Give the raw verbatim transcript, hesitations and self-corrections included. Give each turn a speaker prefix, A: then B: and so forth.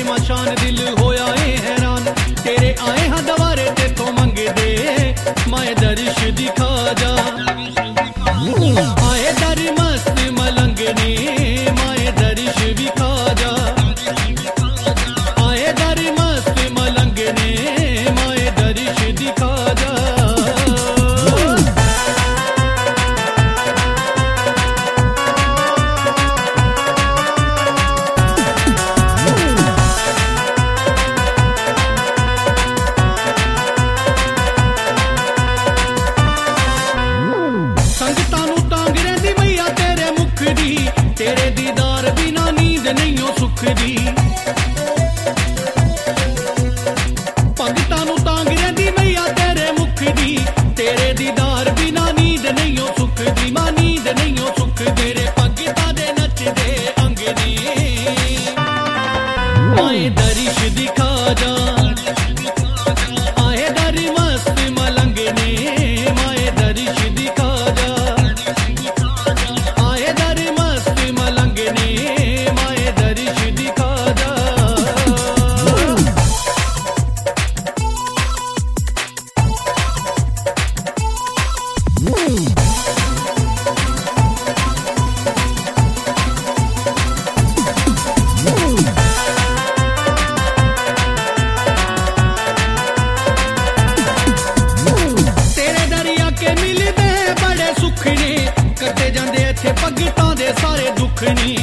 A: महिमा शान दिल होया ए हैरान। तेरे आए हाँ दवारे ते तो मंगे दे माए दर्श दिखा जा। आए दर मस्त मलंगने माए दर्श दिखा जा। आए दर मस्त मलंगने माए दर्श दिखा जा। तेरे दीदार बिना नींद नहीं हो सुख दी। भगतां नूं तांग रहिंदी मैया तेरे मुख दी। तेरे दीदार बिना नींद नहीं हो सुख दी। मां नींद नहीं हो सुख तेरे भगतां दे नचदे अंगने माए दर्श दिखा जा। आए दर मस्त मलंगने माए दर्श दिखा जा। आए दर मस्त मलंगने माए दर्श दिखा जा। तेरे दरिया के मिलदे बड़े सुख ने कटे जांदे इत्थे भगतां दे सारे दुख नी।